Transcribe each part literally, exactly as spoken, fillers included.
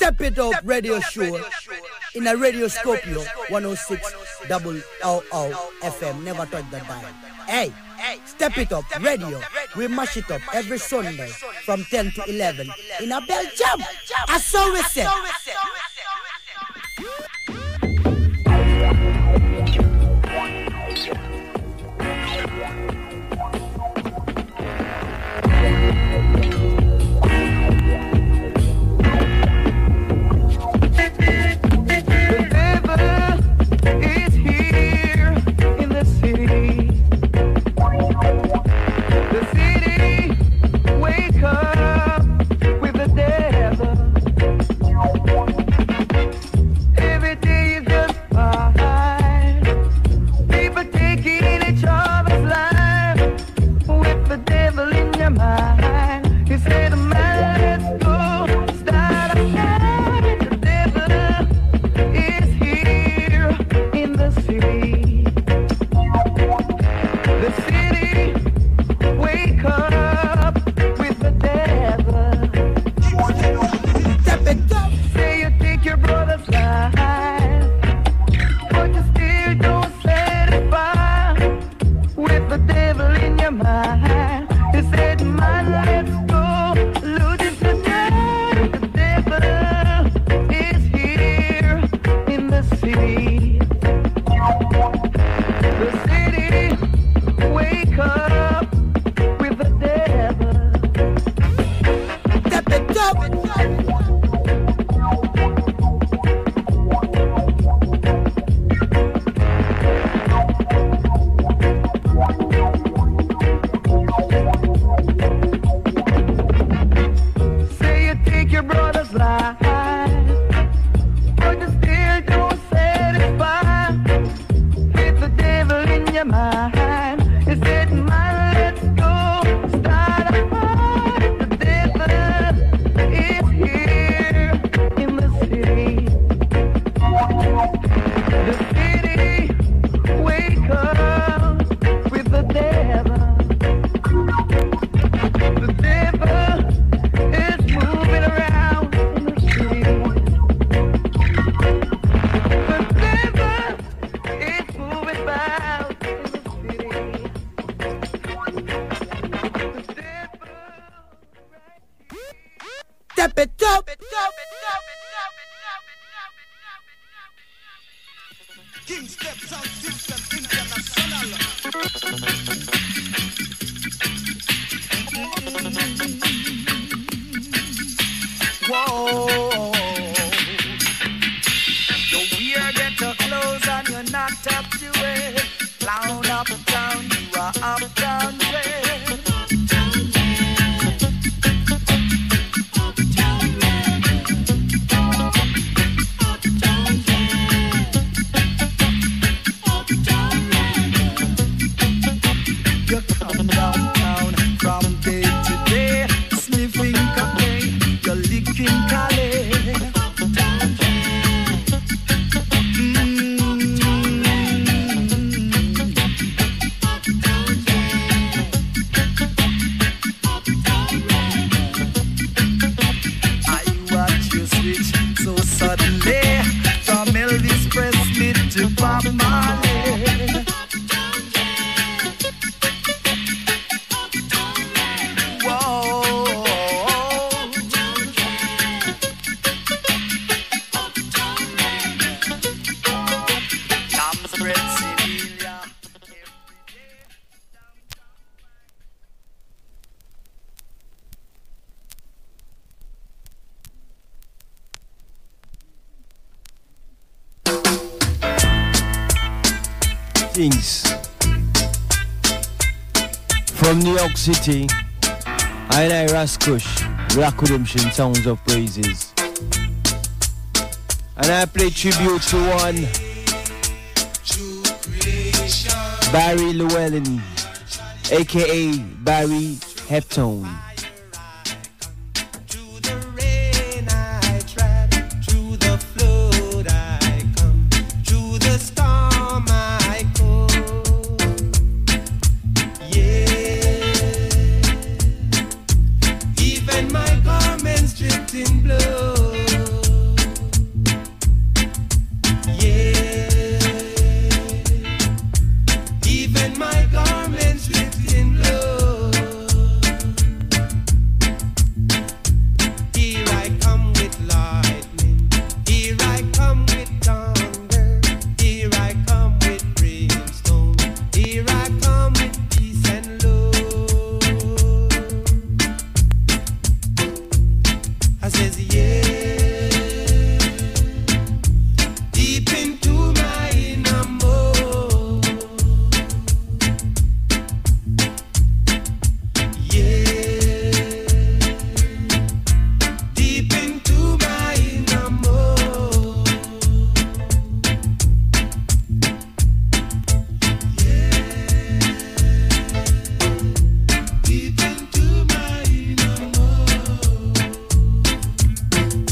Step It Up radio show in a Radio Scorpio one oh six double oh F M. Never touch the dial. Hey, Step It Up radio. We mash it up every Sunday from ten to eleven in a Belgium. I saw we say. From New York City, I and I Raskush, Black Redemption Sounds of Praises. And I play tribute to one Barry Llewellyn, aka Barry Heptone. In blood. says yeah. Deep into my inner mode. Yeah. Deep into my inner mode. Deep into my inner mode.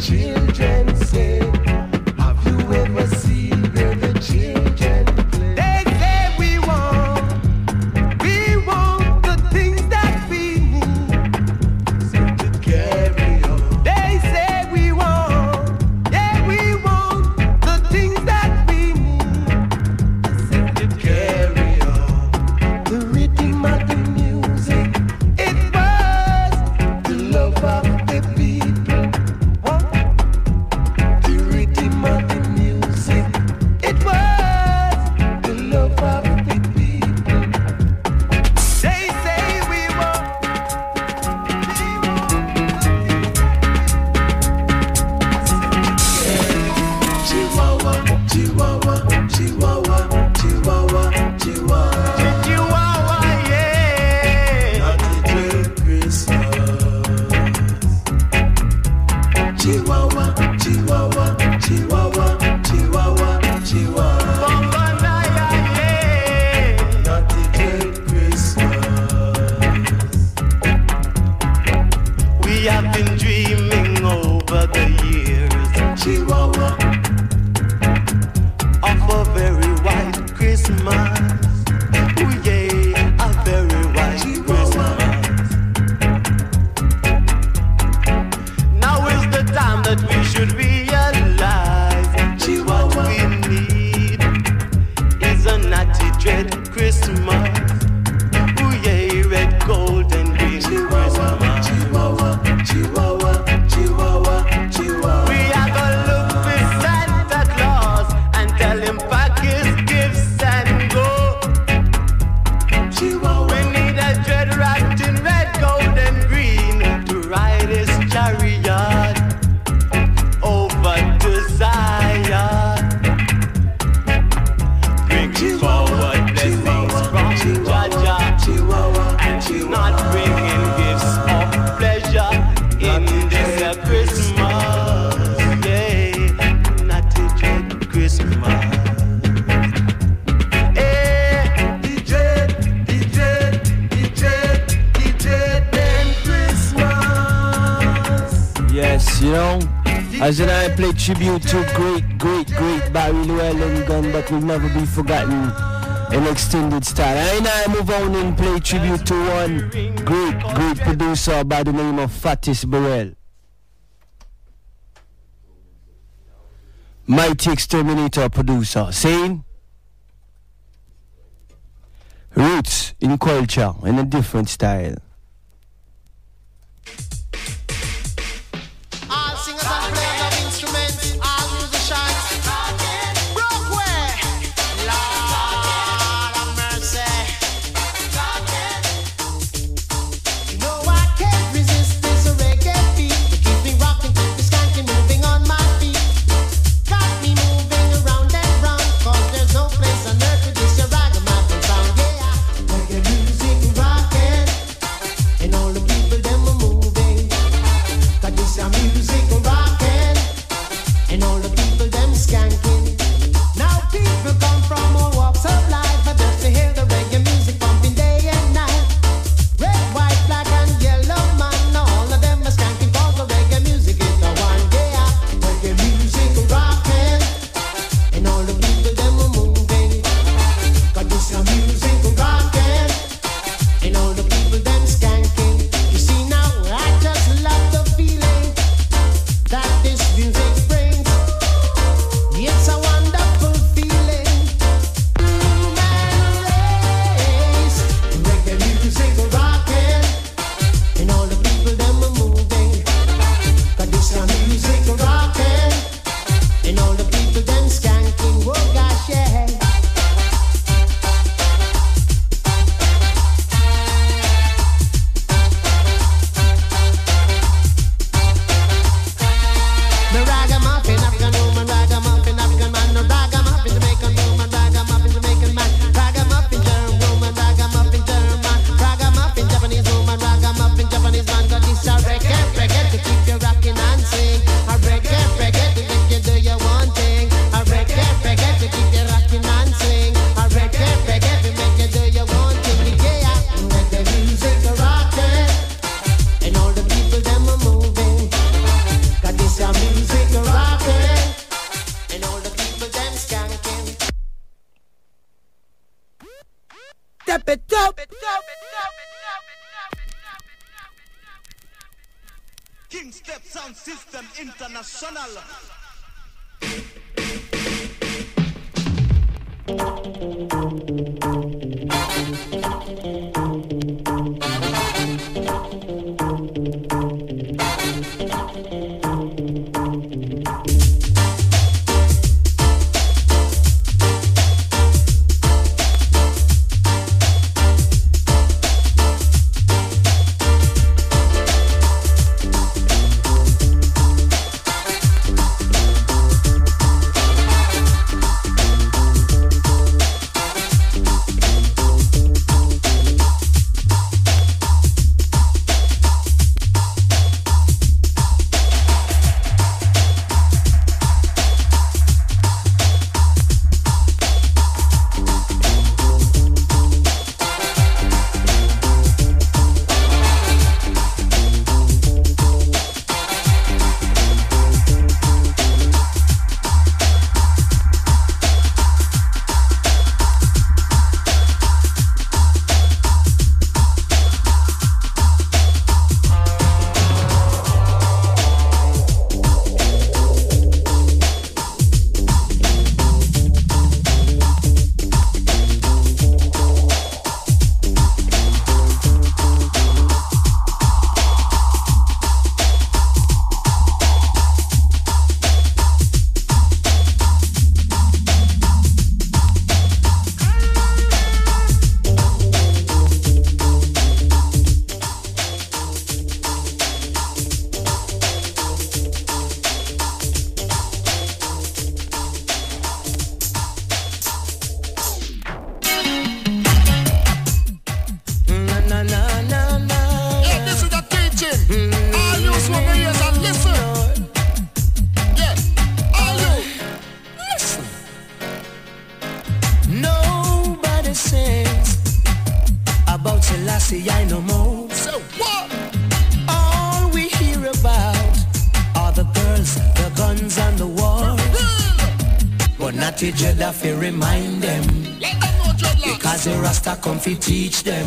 children say? Have you ever seen where the children play? They say we want, we want the things that we need so to carry on. They say we want, yeah we want the things that we need so to carry on. The rhythm of the music, it was the love of the people. The rhythm of the music, it was the love of the people. They say we want, we want Chihuahua, Chihuahua, Chihuahua, Chihuahua, Chihuahua. Chihuahua, yeah. Naughty dread Christmas. Chihuahua, Chihuahua, Chihuahua, Chihuahua, Chihuahua. Bambanaya, yeah. Naughty dread Christmas. We have been dreaming over the years, Chihuahua, of a very white Christmas. Ooh, yeah, a very white Christmas. Now is the time that we should realize what we need is a natty dread Christmas. Ooh, yeah, red, gold, and green Christmas. Chihuahua, Chihuahua, Chihuahua, Chihuahua. We are gonna look for Santa Claus and tell him pack his gifts and go. Chihuahua. We need a dread wrapped in red, gold, and green to ride his chariot over to Zion. Bring forward blessings from Jaja and not bringing gifts of pleasure in this uh, Christmas. Yeah, not a dread Christmas. Eh, the dread, the dread, the dread, the dread then Christmas. Yes, you know, as in I play tribute to great, great, great Barry Llewellyn gun that will never be forgotten in extended style. And I move on and play tribute to one great, great producer by the name of Fatis Burrell. Mighty Exterminator producer, saying roots in culture in a different style. All singers and players of instruments, all musicians, Brookway, Lord have mercy. You know I can't resist this reggae beat. It keeps me rocking, keep me skanking, moving on my feet. Got me moving around and round, 'cause there's no place on earth with this your ragamuffin sound. Yeah, reggae music rocking. King Step Sound System International. Teach them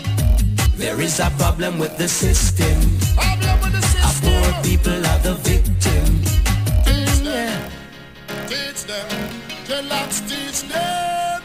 there is a problem with the system. Problem with the system. Our poor people are the victim. Teach them, teach them, let's teach them.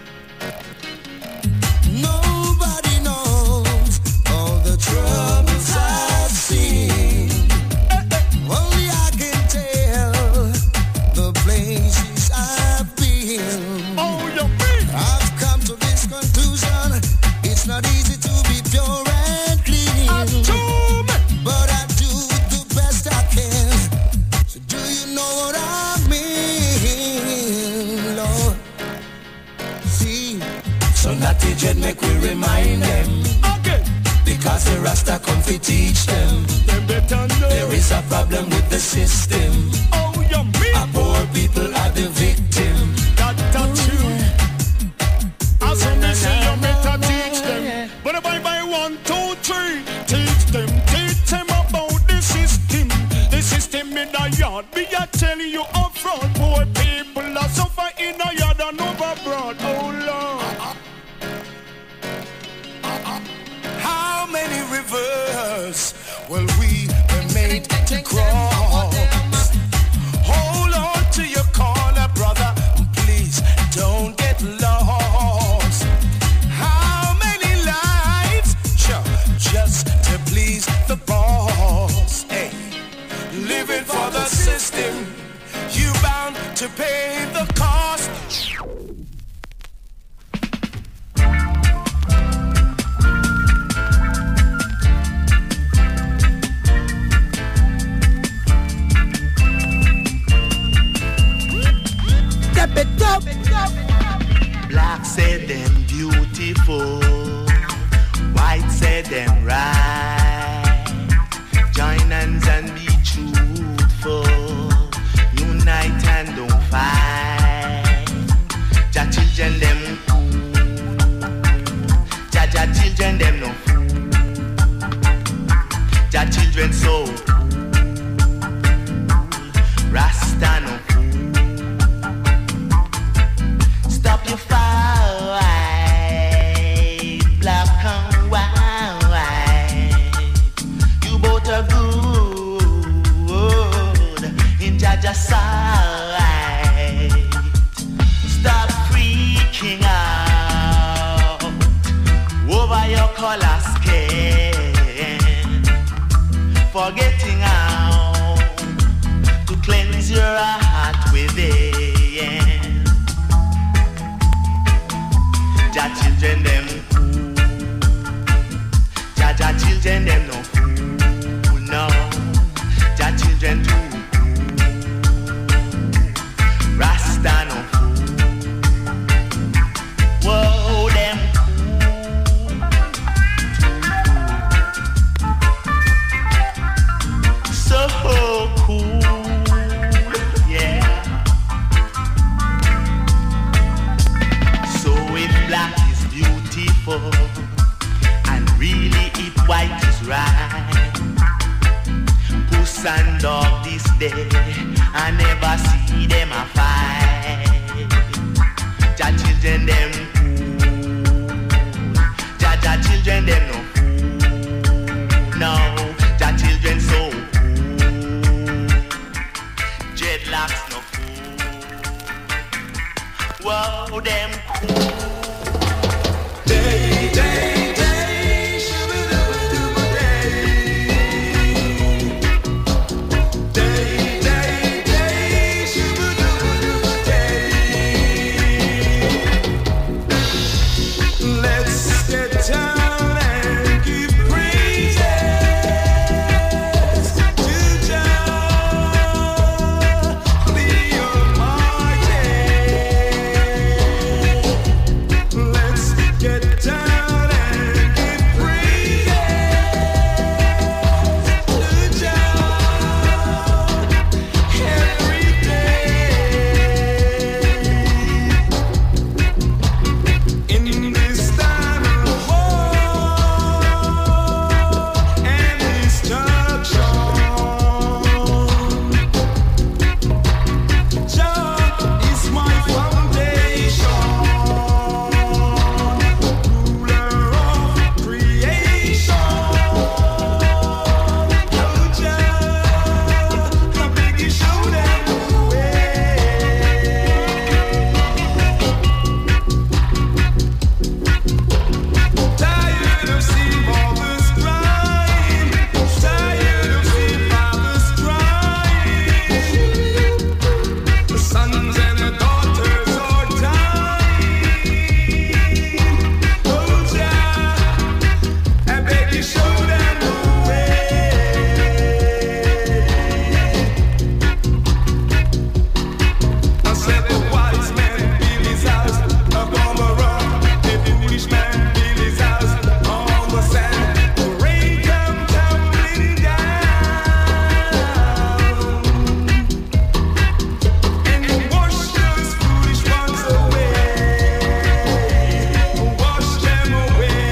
Nobody knows all the troubles I've seen. Only I can tell the places I've been. Oh, you mean? I've come to this conclusion. It's not easy to be pure and clean, but I do the best I can. So do you know what I mean, Lord? See, so not to just make we remind them, okay. Because the Rasta come to teach them. There is a problem with the system. Oh, you mean? Our poor people are the victim. That touch you. As soon as you better teach them. But if I buy one, two, three, teach them, teach them about the system. The system in the yard, me I tell you up front. Poor people are suffer in the yard and overbroad. Oh Lord. How many rivers will we be made to cross? Hold on to your corner, brother. Please don't get lost. How many lives? Sure, just to please the boss. Hey, living for the system, you bound to pay the cost. Step it up. Black said them beautiful, white said them right. Join hands and be truthful, unite and don't fight. Jah children them cool, Jah Jah children them no fool. Jah children so cool, Rasta no fool. Stop your fight, black and white. cleanse your heart within. Jah children them fool. Jah Jah children them no fool, no. Jah children too cool. Rasta no fool. Whoa, them cool. So cool, yeah. So if black is beautiful and really if white is right, puss and dog this day I never see them a fight. Jah children them cool. Jah Jah children them no fool. No, Jah children so cool. Dreadlocks no fool. Whoa, them cool. Day, day, day, shoo-ba-doo-ba-doo-ba day. Day, day, day, shoo-ba-doo-ba-doo-ba day. Let's get down and give praises to Jah the Almighty. Let's get down and give praises to Jah every day. In this time of war and destruction, Jah is my foundation, ruler of creation. Oh Jah, I beg you show them the way. Tired of seeing mothers crying, tired of seeing fathers crying. The sons and the daughters are dying. Oh Jah, I beg you show them the way. I said the wise man built his house upon the rock, the foolish man built his house on the sand. The rain come tumbling down, and it washed those foolish ones away, washed them away.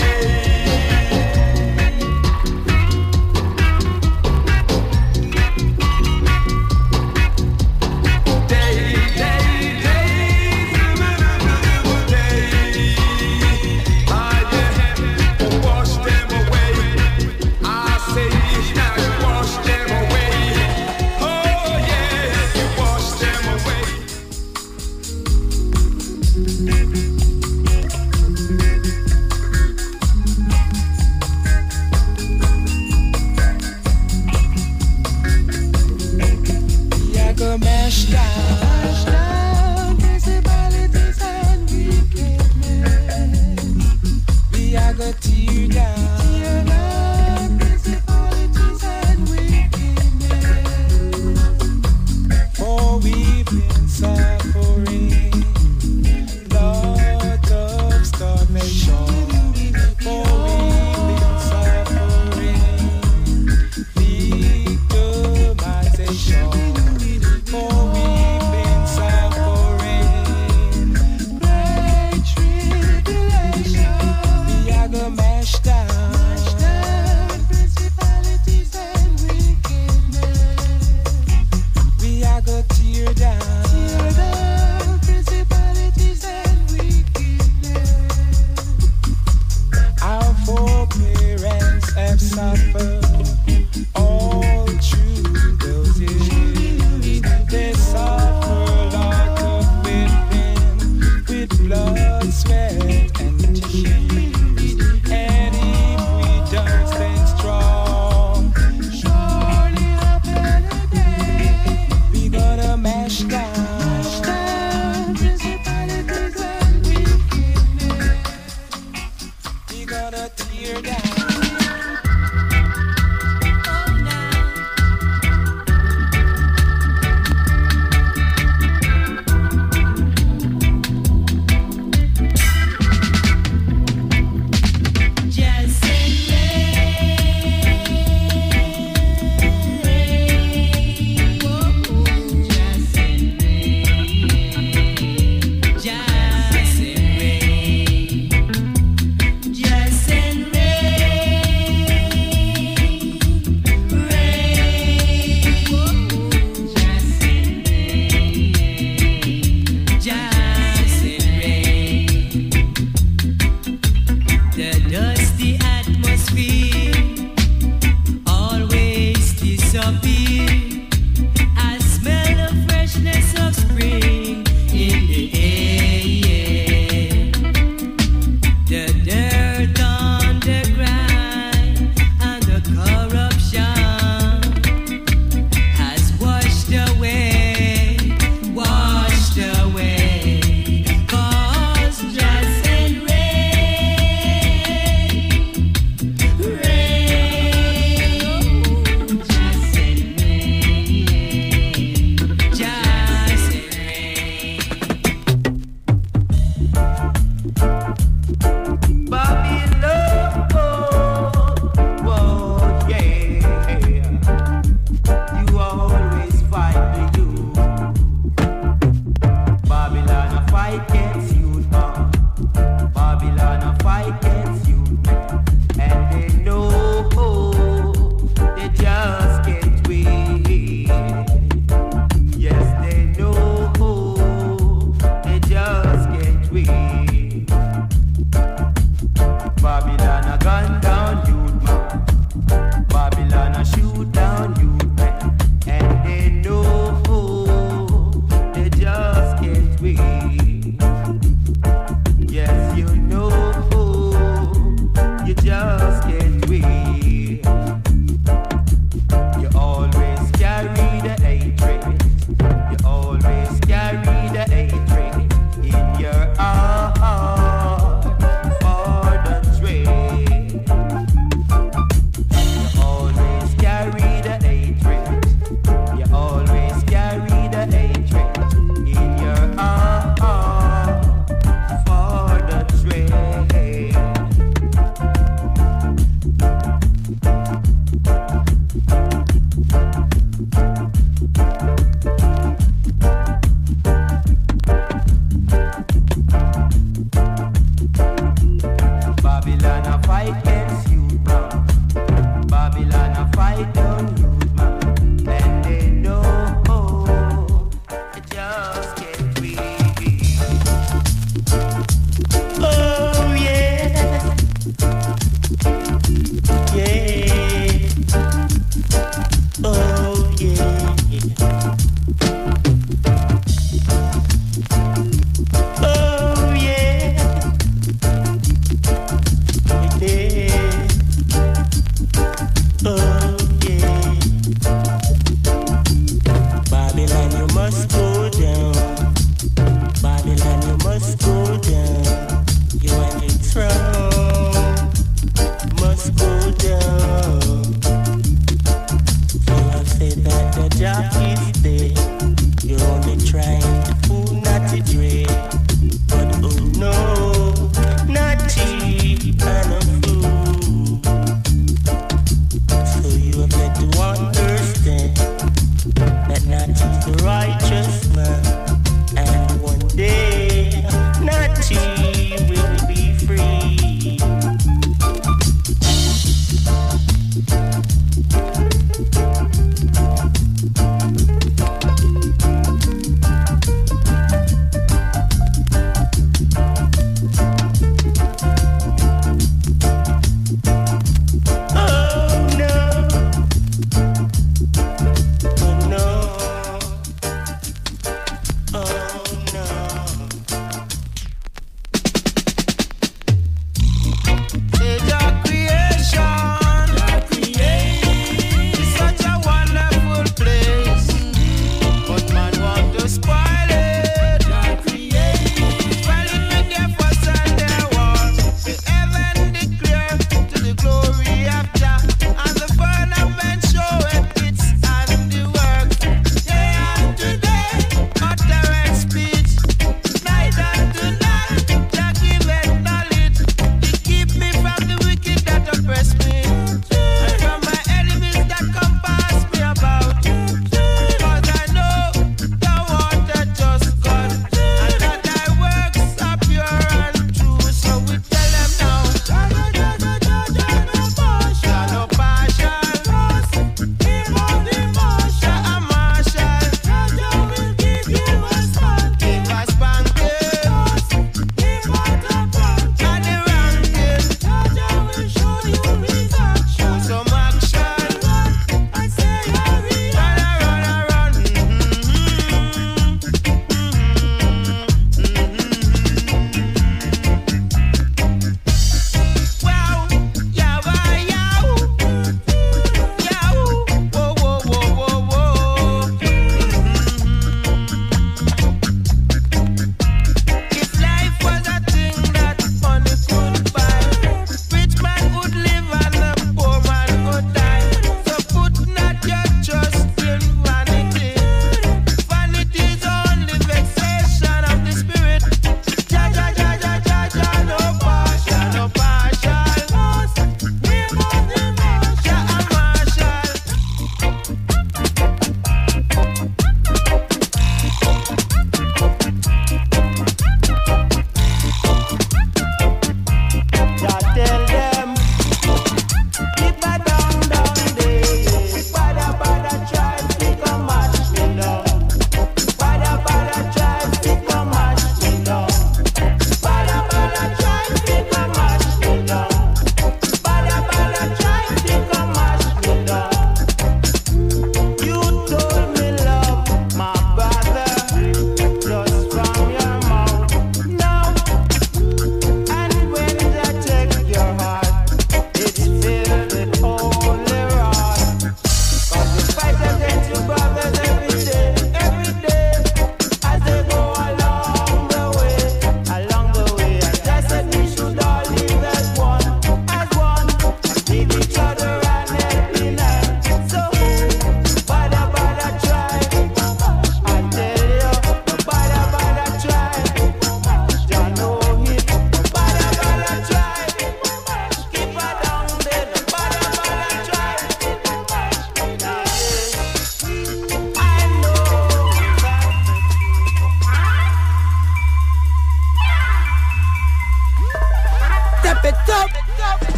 Day, day, day, shoo-ba-doo-ba-doo-ba day. I yeah, wash them away. I say now you wash them away. Oh yes, you wash them away. We are gonna mash down principalities and wickedness. We are gonna tear down principalities and wickedness. For we've been suffering lot of starvation. For we've been suffering victimization. For we've been suffering great tribulation. We are gonna mash down principalities and wickedness. We are gonna tear down principalities and wickedness. Our foreparents have suffered all through those years.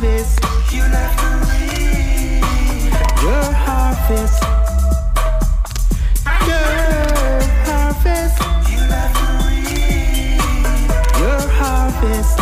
harvest. You left to reap your harvest. Your harvest. You left to reap your harvest.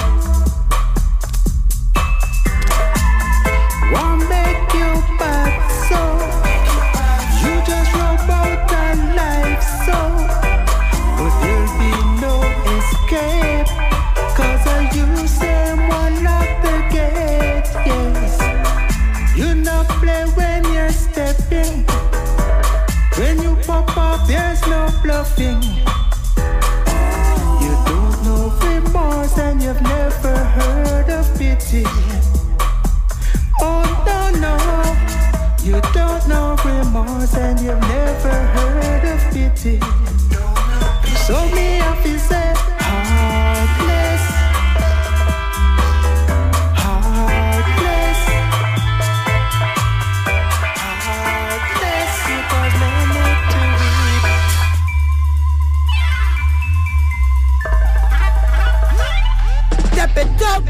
Won't make you bad, so you just rub out a life, so but there'll be no escape, cause I you say one of the gates, yes. You not play when you're stepping. When you pop up, there's no bluffing. You don't know remorse and you've never heard of pity. Oh no, no, you don't know remorse and you've never heard of pity. So me have to say, heartless, heartless, heartless, because no need to weep. Step it up.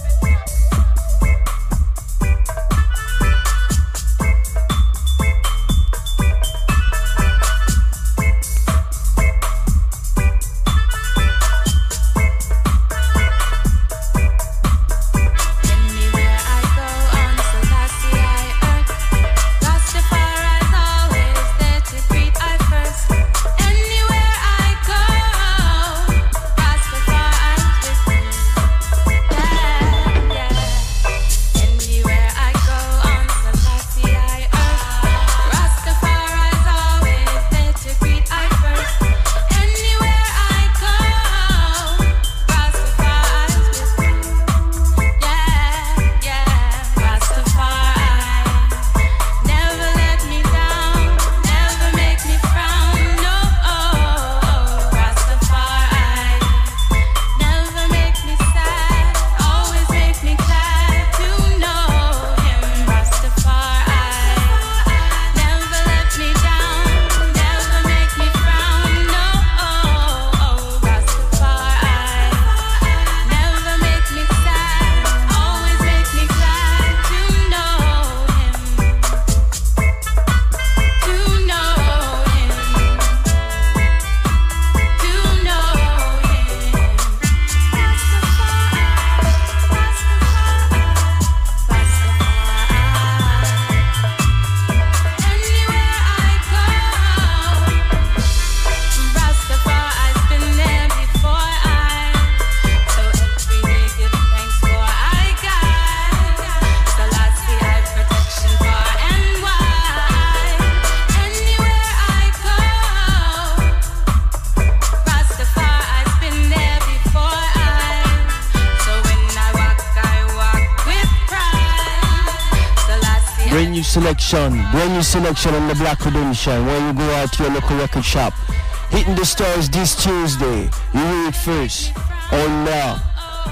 Selection, brand new selection on the Black Redemption. When you go out to your local record shop, hitting the stores this Tuesday. You hear it first on the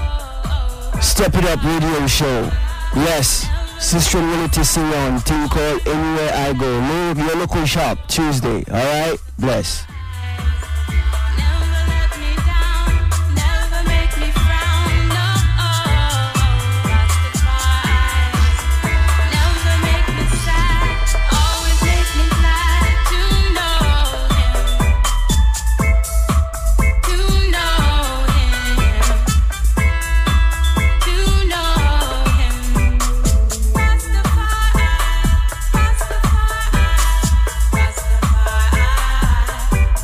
Step It Up radio show. Yes, Sister Unity sing on, thing called Anywhere I Go. Leave your local shop Tuesday. Alright, bless. Rastafari, Rastafari.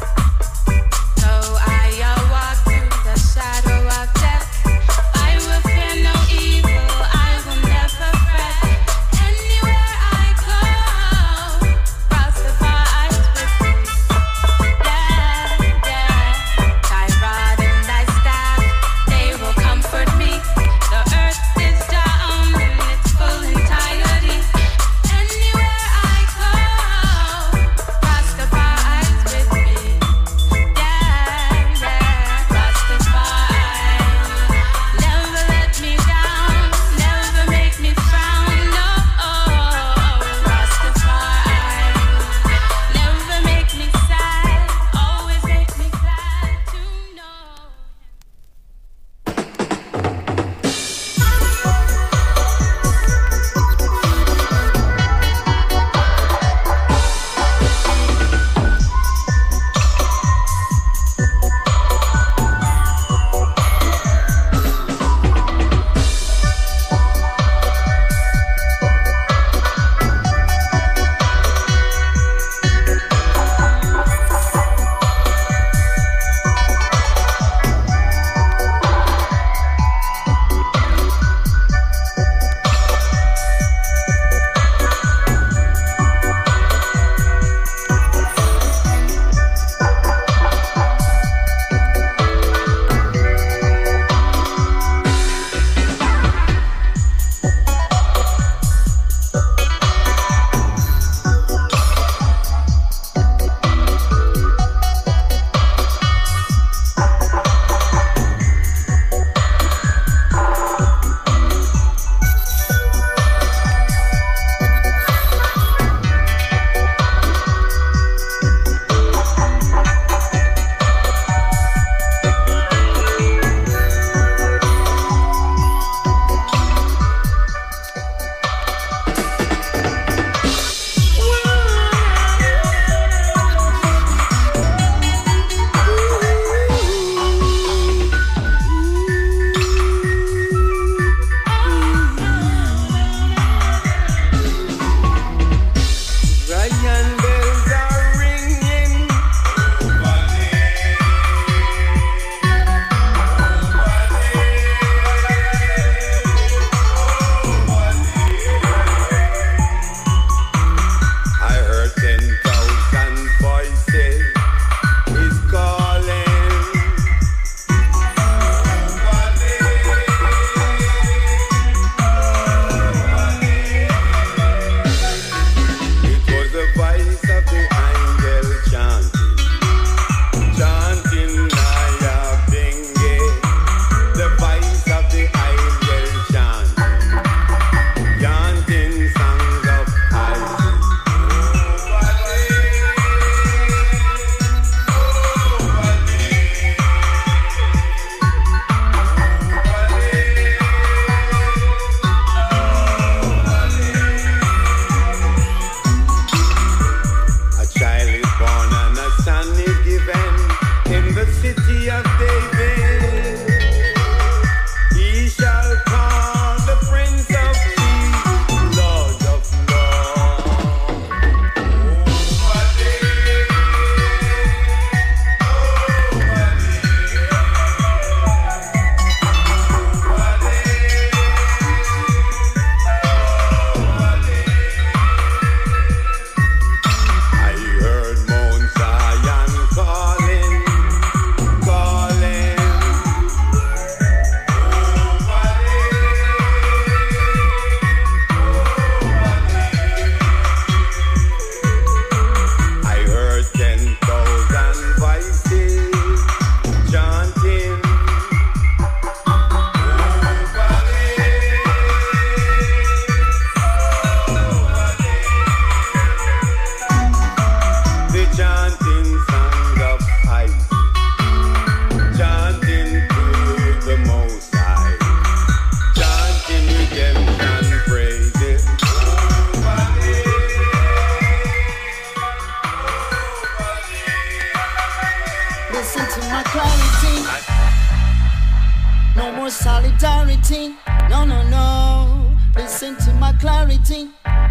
clarity.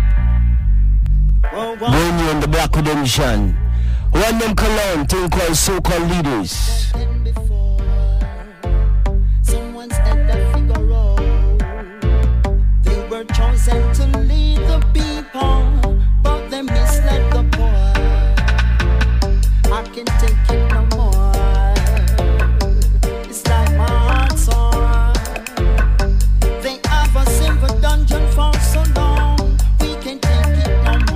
When you in the Black Redemption, one them cologne, thing called so-called leaders. Someone's at the figure out. They were chosen to lead the people, but they misled the poor. I can take it no more. It's like my heart sore. They have a simple dungeon for so long. We can take it no more.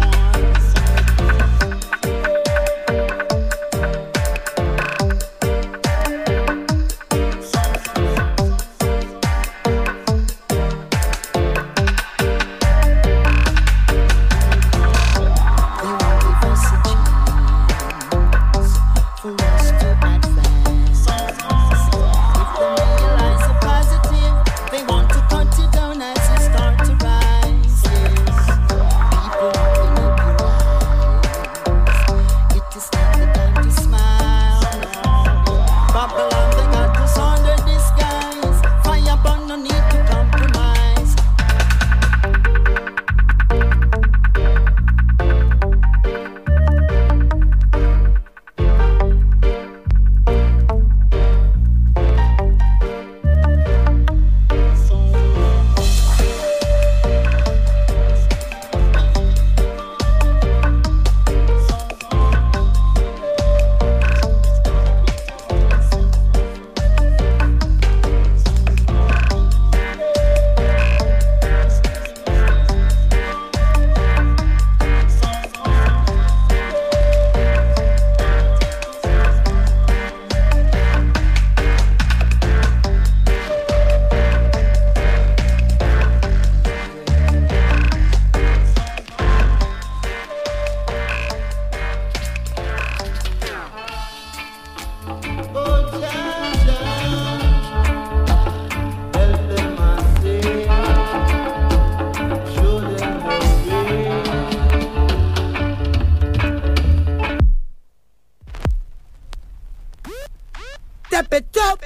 Step it up.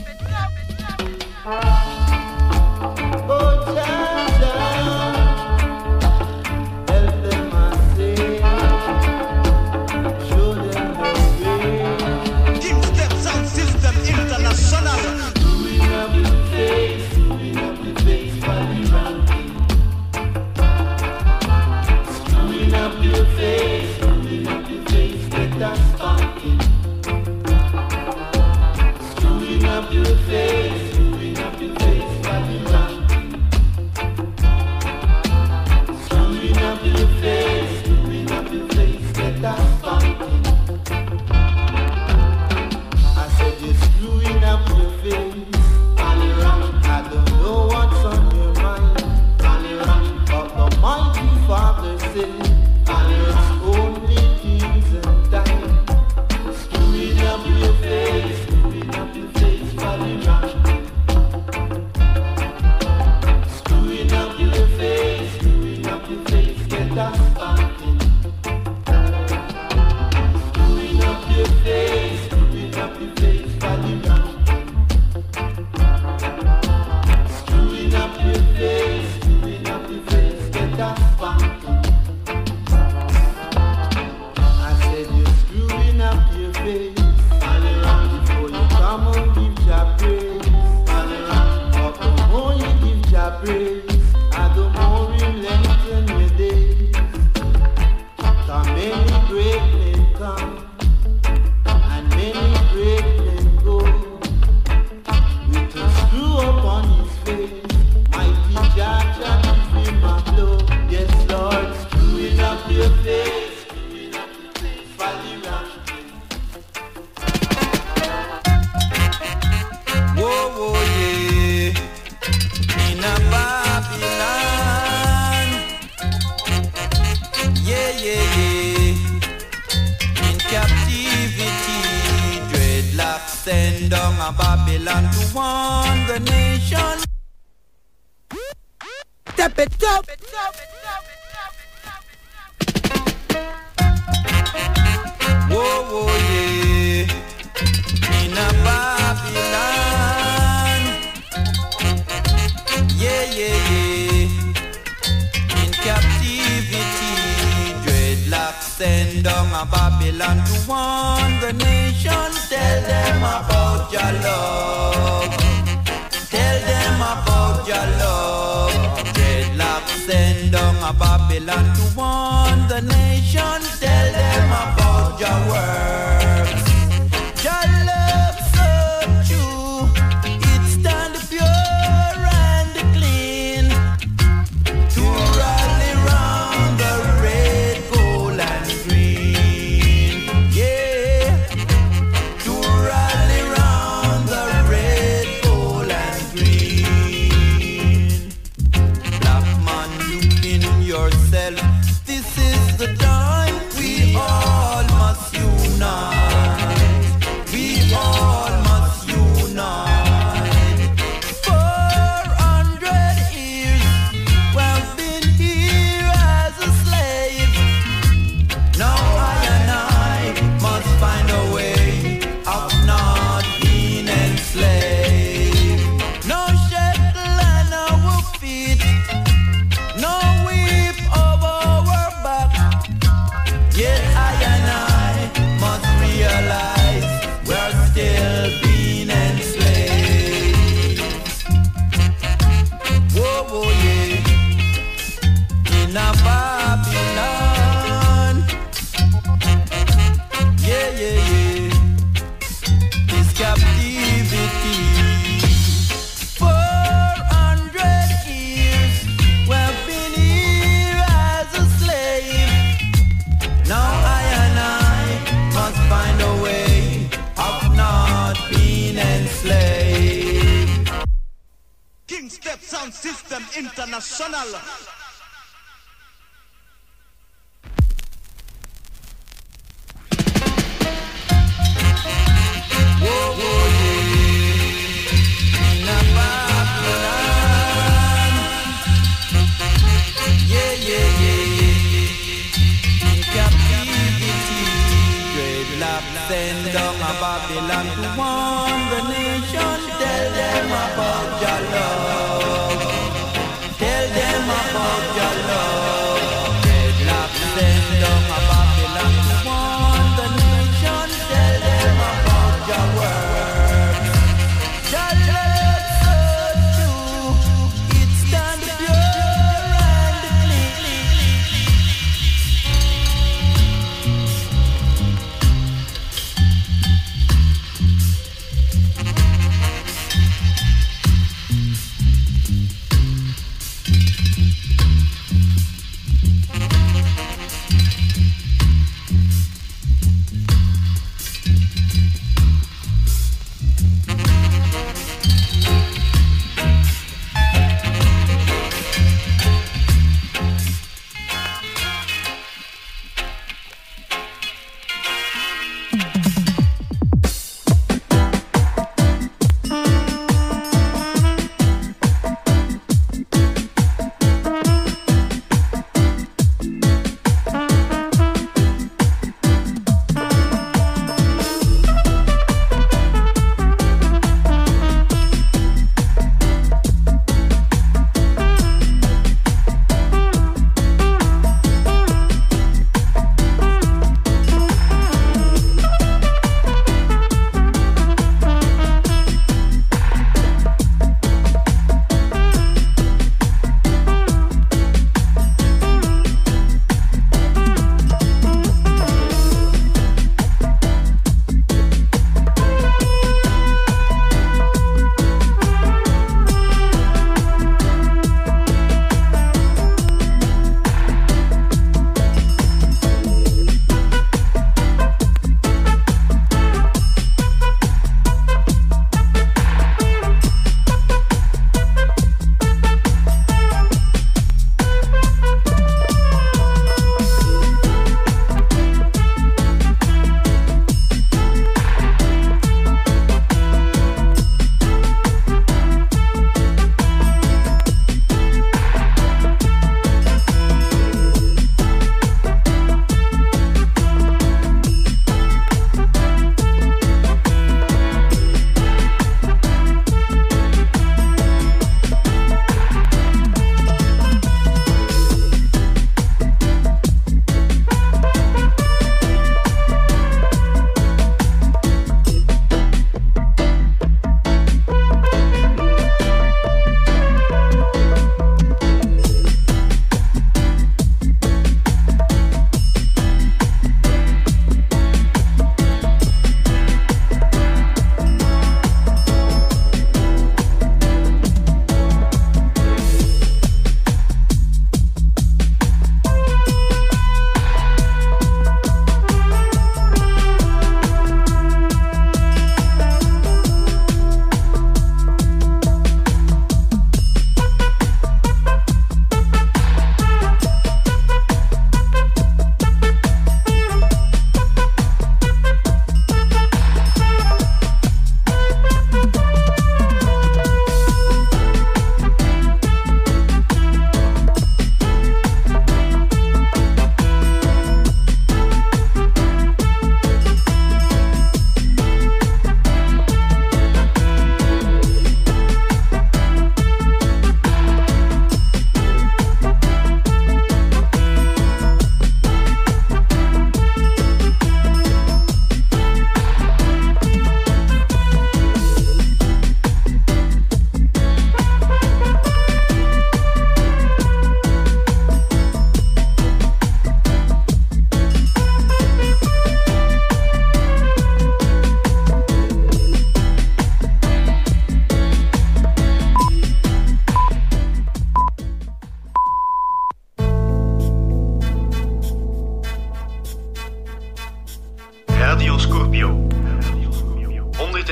Kingstep Sound System International. Doing up your face, doing up your face for the ranking. Doing up your face, doing up your face, get that spanking. Doing up your face, doing up your face for the ranking. Doing up your face, doing up your face, get that spanking. I said you're screwing up your face, Aliram. I don't know what's on your mind, Aliram. But the mighty Father said, Aliram's only keys and time. Screwing up your face, screwing up your face, Aliram. Screwing up your face, screwing up your face, get that spanking. Screwing up your face, screwing up your face, Aliram. Screwing up your face, screwing up your face, get that spanking. I said you're screwing up your face, Aliram. Before you come and give your praise, Aliram. But the more you give your praise, and the more you lengthen your days. So many great men come, and many great men go. With a screw up on his face, mighty Jah Jah give him a blow. Yes, Lord, screwing up your face, screwing up your face, Valley Ranking. Whoa, whoa, yeah. In a Babylon. Yeah, yeah, yeah. In captivity, dreadlocks send down a Babylon to warn the nation. Step it up. Whoa, whoa, yeah. In a Babylon. Yeah, yeah, yeah. send down a Babylon to warn the nation. Tell them about your love. Tell them about your love. Dreadlocks send down a Babylon to warn the nation. Tell them about your works. Your love so true. It stand pure and clean. To rally round the red, gold and green. Yeah. To rally round the red, gold and green. Black man, look in yourself. This is the time we all must unite. We all must unite. Four hundred years we've been here as a slave. Now I and I must find a way of not being enslaved. No shackle on our feet, no whip over our back. Yet I and I must realize we're still being enslaved. Whoa, whoa, yeah. In a Babylon. Yeah, yeah, yeah. This captivity. Four hundred years we've been here as a slave. Now I and I must find a way of not being enslaved. King Step Sound System International. Whoa, whoa, yeah. In a Babylon. Yeah, yeah, yeah, yeah. In captivity. Dreadlocks send down a Babylon to warn the nation. Tell them about your love. Tell them about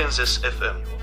Kansas F M.